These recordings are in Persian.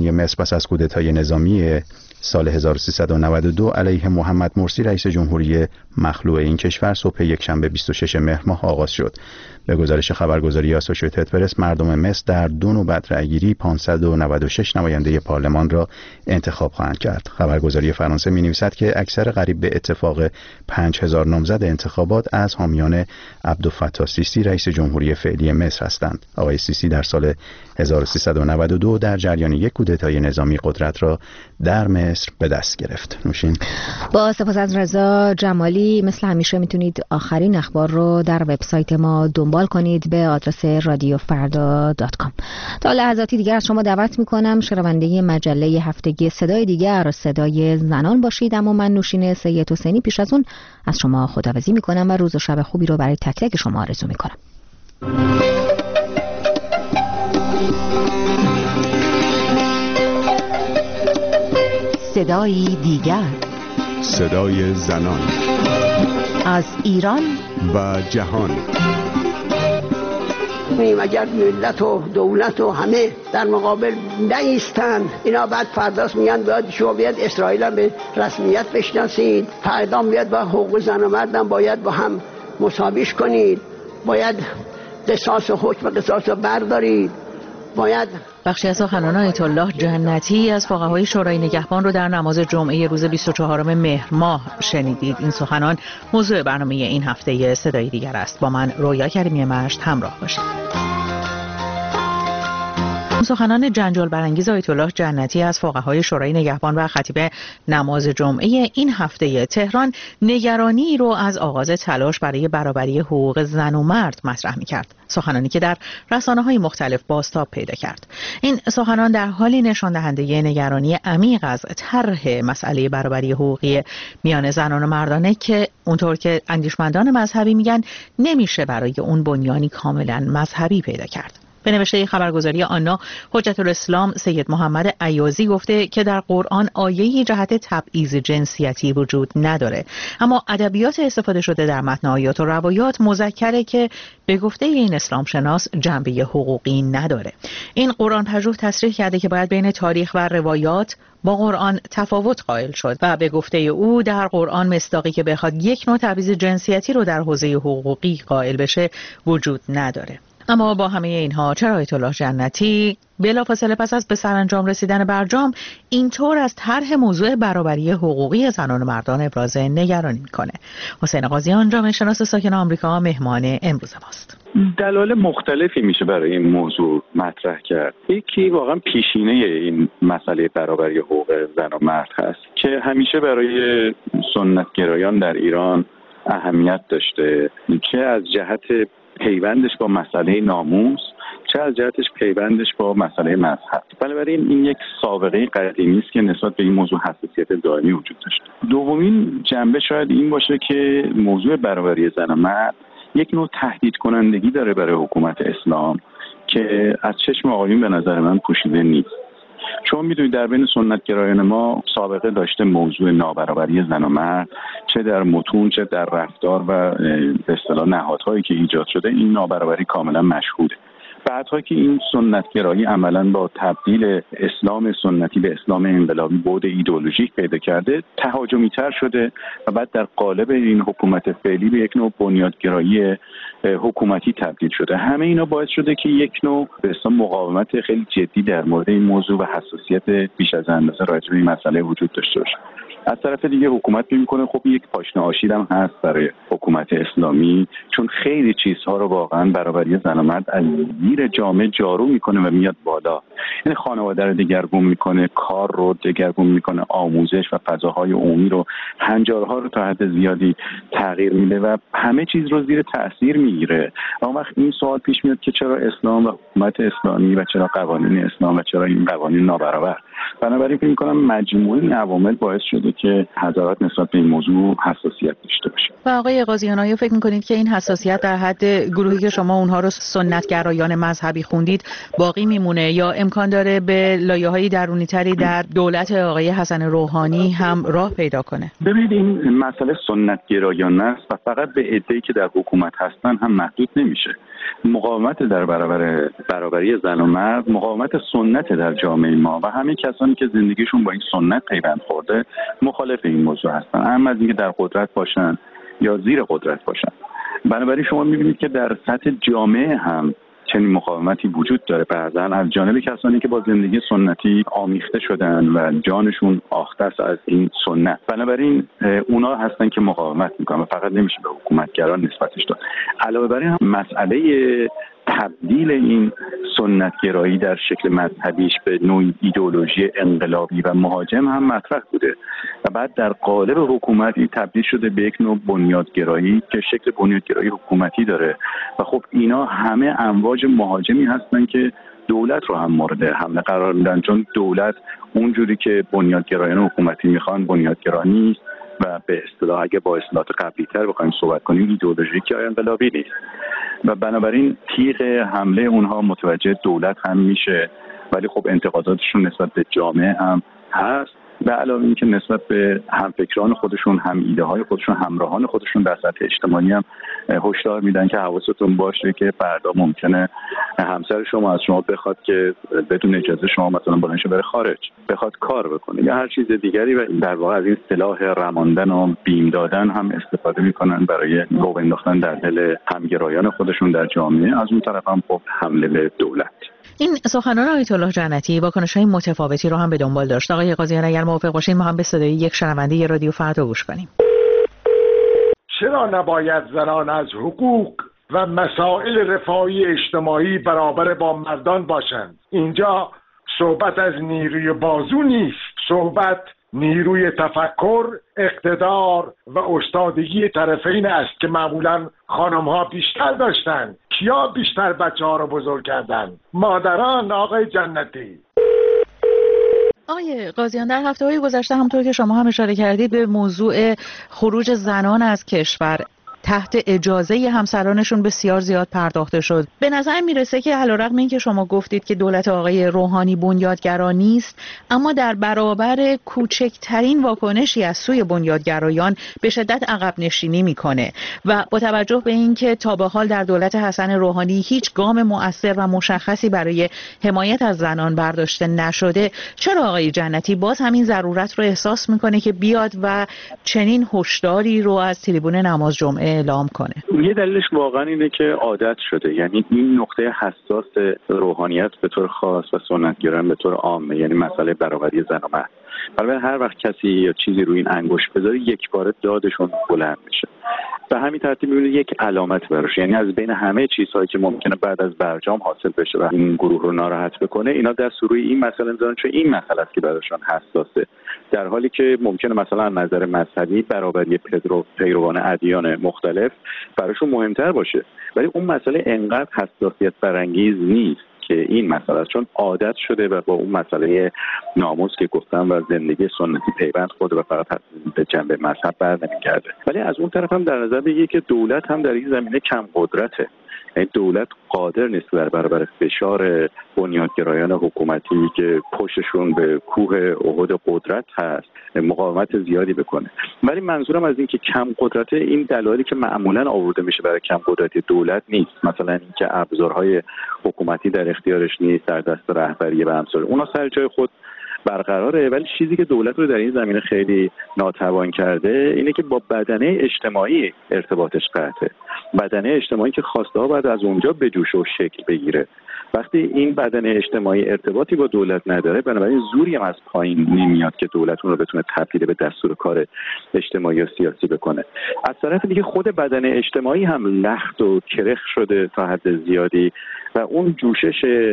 جهانی مصر پس از کودتای نظامی سال 1392 علیه محمد مرسی رئیس جمهوری مخلوع این کشور صبح یکشنبه 26 مهر ماه آغاز شد. به گزارش خبرگزاری آسوشییتد پرس، مردم مصر در 2 نوبت رأیگیری 596 نماینده پارلمان را انتخاب خواهند کرد. خبرگزاری فرانسه می‌نویسد که اکثر قریب به اتفاق 5000 نامزد انتخابات از حامیان عبدالفتاح سیسی رئیس جمهوری فعلی مصر هستند. آقای سیسی در سال 1392 در جریان یک کودتای نظامی قدرت را در مصر به دست گرفت. نوشین. با سپاس از رضا جمالی. مثل همیشه میتونید آخرین اخبار رو در وبسایت ما دنبال کنید به آدرس radiofrda.com. تا لحظاتی دیگر از شما دعوت میکنم شنونده مجله هفتگی صدای دیگر، صدای زنان باشید. اما من نوشین سید حسینی پیش از اون از شما خداحافظی میکنم و روز و شب خوبی رو برای تک تک شما آرزو میکنم. صدای دیگر، صدای زنان از ایران و جهان. اگر ملت و دولت و همه در مقابل نایستند، اینا بعد فرداست میگن باید شما بیاد اسرائیل هم به رسمیت بشناسید، فردا بیاد با حقوق زن و مردم باید با هم مساویش کنید، باید قصاص و حکم قصاص رو بردارید، باید. بخشی از سخنان آیت الله جنتی از فقهای شورای نگهبان رو در نماز جمعه روز 24 مهر ماه شنیدید. این سخنان موضوع برنامه این هفته صدای دیگر است. با من رویا کریمی مشت همراه باشید. سخنان جنجال برانگیز آیت الله جنتی از فقهای شورای نگهبان و خطیب نماز جمعه این هفته تهران نگرانی رو از آغاز تلاش برای برابری حقوق زن و مرد مطرح می‌کرد. سخنانی که در رسانه‌های مختلف بازتاب پیدا کرد. این سخنان در حالی نشان دهنده نگرانی عمیق از طرح مسئله برابری حقوقی میان زنان و مردانه که اونطور که اندیشمندان مذهبی میگن نمیشه برای اون بنیانی کاملا مذهبی پیدا کرد. به نوشته خبرگزاری آنا، حجت الاسلام سید محمد ایازی گفته که در قرآن آیه‌ای جهت تبعیض جنسیتی وجود نداره، اما ادبیات استفاده شده در متن آیات و روایات مذکره که به گفته این اسلام شناس جنبه حقوقی نداره. این قرآن پژوه تصریح کرده که باید بین تاریخ و روایات با قرآن تفاوت قائل شد و به گفته او در قرآن مصداقی که بخواد یک نوع تبعیض جنسیتی رو در حوزه حقوقی قائل بشه وجود نداره. اما با همه اینها چرا آیت الله جنتی بلافاصله پس از به سرانجام رسیدن برجام اینطور از طرح موضوع برابری حقوقی زنان و مردان ابراز نگرانی میکنه؟ حسین قاضیان، جامعه شناس ساکن آمریکا، مهمان امروز ماست. دلایل مختلفی میشه برای این موضوع مطرح کرد. یکی واقعا پیشینه این مسئله برابری حقوق زن و مرد هست که همیشه برای سنتگرایان در ایران اهمیت داشته، چه از جهت پیوندش با مسئله ناموس، چه از جهتش پیوندش با مسئله مذهب. بنابراین این یک سابقه قدیمی است که نسبت به این موضوع حساسیت دائمی وجود داشت. دومین جنبه شاید این باشه که موضوع برابری زن و مرد یک نوع تهدید کنندگی داره برای حکومت اسلام که از چشم آقایون به نظر من پوشیده نیست. چون میدونید در بین سنتگرایان ما سابقه داشته موضوع نابرابری زن و مرد، چه در متون چه در رفتار و به اصطلاح نهادهایی که ایجاد شده این نابرابری کاملا مشهوده. بعدها که این سنتگرایی عملاً با تبدیل اسلام سنتی به اسلام انقلابی بعد ایدئولوژیک پیدا کرده، تهاجمی‌تر شده و بعد در قالب این حکومت فعلی به یک نوع بنیادگرایی حکومتی تبدیل شده. همه اینا باعث شده که یک نوع به اصطلاح مقاومت خیلی جدی در مورد این موضوع و حساسیت بیش از اندازه راجع به این مسئله وجود داشته باشه. از طرف دیگه حکومت میکنه خب یک پاشنه آشیل هم هست برای حکومت اسلامی، چون خیلی چیزها رو واقعا برابری زن و مرد از زیر جامعه جارو میکنه و میاد بالا. یعنی خانواده رو دگرگون میکنه، کار رو دگرگون میکنه، آموزش و فضاهای عمومی رو، هنجارها رو تا حد زیادی تغییر میده و همه چیز رو زیر تاثیر میگیره. اما وقت این سوال پیش میاد که چرا اسلام و حکومت اسلامی و چرا قوانین اسلام و چرا این قوانین نابرابر؟ بنابراین فکر می‌کنم مجموعه این عوامل باعث شده که حضرات نسبت به این موضوع حساسیت داشته باشه. و آقای قاضیان آیا فکر می‌کنید که این حساسیت در حد گروهی که شما اونها رو سنتگرایان مذهبی خوندید باقی میمونه یا امکان داره به لایه‌های درونی‌تری در دولت آقای حسن روحانی هم راه پیدا کنه؟ ببینید این مسئله سنتگرایان است و فقط به عده‌ای که در حکومت هستن هم محدود نمیشه. مقاومت در برابر برابری زن و مرد مقاومت سنت در جامعه ما و همه کسانی که زندگیشون با این سنت پیوند خورده مخالف این موضوع هستن، اما از اینکه در قدرت باشن یا زیر قدرت باشن. بنابراین شما می‌بینید که در سطح جامعه هم چنین مقاومتی وجود داره، بعضا از جانب کسانی که با زندگی سنتی آمیخته شدن و جانشون آخته است از این سنت. بنابراین اونا هستن که مقاومت میکنن و فقط نمیشه به حکومتگران نسبتش داد. علاوه بر این مسئله تبدیل این سنتگرایی در شکل مذهبیش به نوعی ایدئولوژی انقلابی و مهاجم هم مطرح بوده و بعد در قالب حکومتی تبدیل شده به یک نوع بنیادگرایی که شکل بنیادگرایی حکومتی داره و خب اینا همه امواج مهاجمی هستن که دولت رو هم مورد حمله قرار میدن، چون دولت اونجوری که بنیادگرایان حکومتی میخوان بنیادگرا نیست و به اصطلاح اگه با اصطلاحات قبلی‌تر بخوایم صحبت کنیم ایدئولوژیک یا انقلابی نیست و بنابراین تیغ حمله اونها متوجه دولت هم میشه، ولی خب انتقاداتشون نسبت به جامعه هم هست به علاوه اینکه نسبت به همفکران خودشون، هم ایده های خودشون، همراهان خودشون در سطح اجتماعی هم هشدار میدن که حواستون باشه که فردا ممکنه همسر شما از شما بخواد که بدون اجازه شما مثلا بلند شه بره خارج، بخواد کار بکنه یا هر چیز دیگری و در واقع از این سلاح رماندن و بیم دادن هم استفاده میکنن برای گوه انداختن در دل همگرایان خودشون در جامعه. از اون طرف هم خب حمله به دولت. این سخنان آیت الله جنتی واکنش‌های متفاوتی رو هم به دنبال داشت. آقای قاضیان اگر موافق باشین ما هم به صدای یک شنونده رادیو فردا گوش کنیم. چرا نباید زنان از حقوق و مسائل رفاهی اجتماعی برابر با مردان باشند؟ اینجا صحبت از نیروی بازو نیست، صحبت نیروی تفکر، اقتدار و استادگی طرفین است که معمولا خانم‌ها بیشتر داشتن. کیا بیشتر بچه‌ها رو بزرگ کردن؟ مادران. آقای جنتی. آقای قاضیان در هفته‌های گذشته همونطور که شما هم اشاره کردید به موضوع خروج زنان از کشور تحت اجازه همسرانشون بسیار زیاد پرداخته شد. به نظر میرسه که علیرغم اینکه شما گفتید که دولت آقای روحانی بنیادگرا نیست، اما در برابر کوچکترین واکنشی از سوی بنیادگرایان به شدت عقب نشینی میکنه و با توجه به اینکه تا به حال در دولت حسن روحانی هیچ گام مؤثر و مشخصی برای حمایت از زنان برداشته نشده، چرا آقای جنتی باز همین ضرورت رو احساس میکنه که بیاد و چنین هشداری رو از تریبون نماز جمعه اعلام کنه؟ یه دلیلش واقعا اینه که عادت شده، یعنی این نقطه حساس روحانیت به طور خاص و سنتگرایان به طور عامه، یعنی مسئله برابری زن و مرد. برای هر وقت کسی یا چیزی روی این انگشت بذاره یک بار دادشون بلند میشه. به همین ترتیب میبینید یک علامت براش، یعنی از بین همه چیزهایی که ممکنه بعد از برجام حاصل بشه و این گروه رو ناراحت بکنه، اینا دست روی این مسئله میذارن چون این مسئله است که براشون حساسه، در حالی که ممکنه مثلا از نظر مذهبی برابری پیروان ادیان مختلف براشون مهمتر باشه، ولی اون مسئله انقدر حساسیت برانگیز نیست که این مسئله است، چون عادت شده و با اون مسئله ناموس که گفتم و زندگی سنتی پیوند خورده و فقط به جنبه مذهب برنمیگرده. ولی از اون طرف هم در نظر بگیرید که دولت هم در این زمینه کم قدرته، یعنی دولت قادر نیست در برابر فشار بنیادگرایان حکومتی که پشتشون به کوه احد قدرت هست مقاومت زیادی بکنه. ولی منظورم از این که کم قدرت این دلایلی که معمولا آورده میشه برای کم قدرتی دولت نیست، مثلا اینکه ابزارهای حکومتی در اختیارش نیست، در دست رهبری و امثال اونا سر جای خود برقراره، ولی چیزی که دولت رو در این زمینه خیلی ناتوان کرده اینه که با بدنه اجتماعی ارتباطش قطعه، بدنه اجتماعی که خواسته ها باید از اونجا به جوش و شکل بگیره. وقتی این بدنه اجتماعی ارتباطی با دولت نداره، بنابراین زوری هم از پایین نمیاد که دولت اون رو بتونه تبدیل به دستور کار اجتماعی و سیاسی بکنه. از طرف دیگه خود بدنه اجتماعی هم لخت و کرخ شده تا حد زیادی و اون جوشش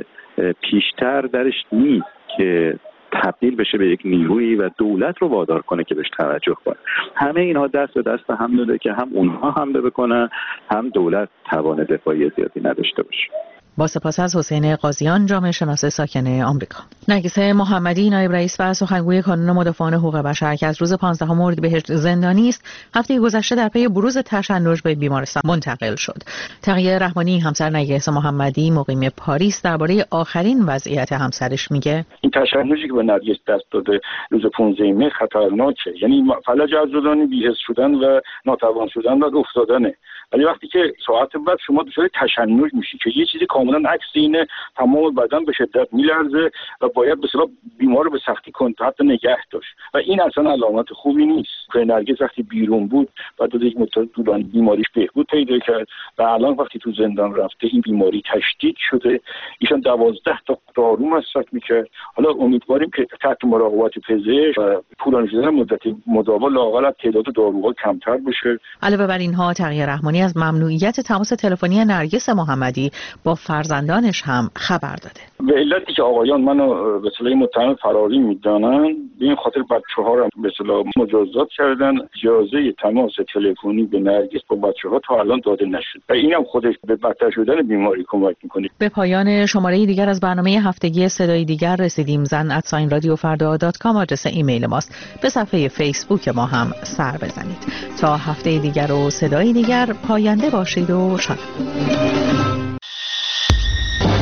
پیشتر درش نیست که تبدیل بشه به یک نیرویی و دولت رو وادار کنه که بهش توجه کنه. همه اینها دست به دست هم داده که هم اونها حمله بکنن هم دولت توان دفاعی زیادی نداشته باشه. با سپاس از حسین قاضیان، جامعه شناس ساکن آمریکا. نرگس محمدی، نایب رئیس و سخنگوی کانون مدافعان حقوق بشر که از روز 15 اردیبهشت زندانی است، هفته گذشته در پی بروز تشنج به بیمارستان منتقل شد. تقیه رحمانی، همسر نرگس محمدی مقیم پاریس، درباره آخرین وضعیت همسرش میگه: این تشنجی که به نرگس دست داده روز 15 مهر خطرناکه، یعنی فلج عضلانی، بی‌حس شدن و ناتوان شدن و افتادنه. ولی وقتی که ساعت بعد شما دچار تشنج میشی که یه چیزی کاملا عکس اینه، تمام بدن به شدت میلرزه و باید به اصطلاح بیمار رو به سختی کنترل نگه داشت و این اصلا علامت خوبی نیست. که نرگس وقتی بیرون بود بعد از یک مدت طولانی بیماریش بهبود پیدا کرد و الان وقتی تو زندان رفته این بیماری تشدید شده. ایشان 12 تا دارو مصرف میکرد. حالا امیدواریم که تحت مراقبت پزشک و طولانی شدن مدت مداوم لااقل تعداد داروها کمتر بشه. علاوه بر اینها تقیه رحمانی از ممنوعیت تماس تلفنی نرگس محمدی با فرزندانش هم خبر داده. به علتی که آقایان منو به اصطلاح متهم فراری میدانن، به این خاطر بچه‌ها رو به اصطلاح مجازات کردن. اجازه تماس تلفنی به نرگس با بچه‌ها تا الان داده نشد و اینم خودش به بدتر شدن بیماری کمک میکنه. به پایان شماره دیگر از برنامه هفتگی صدای دیگر رسیدیم. zan@radiofarda.com آدرس ایمیل ماست. به صفحه فیسبوک ما هم سر بزنید. تا هفته دیگر و صدای دیگر، پاینده باشید و شاد.